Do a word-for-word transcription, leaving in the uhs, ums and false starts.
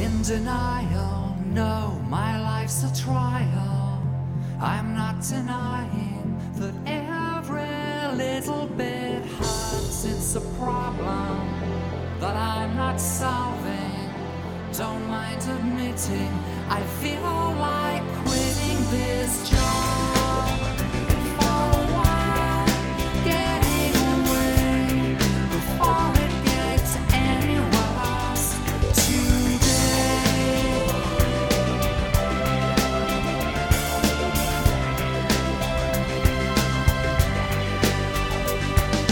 in denial. No, my life's a trial. I'm not denying that every little bit hurts. It's a problem that I'm not solving. Don't mind admitting I feel like quitting this job.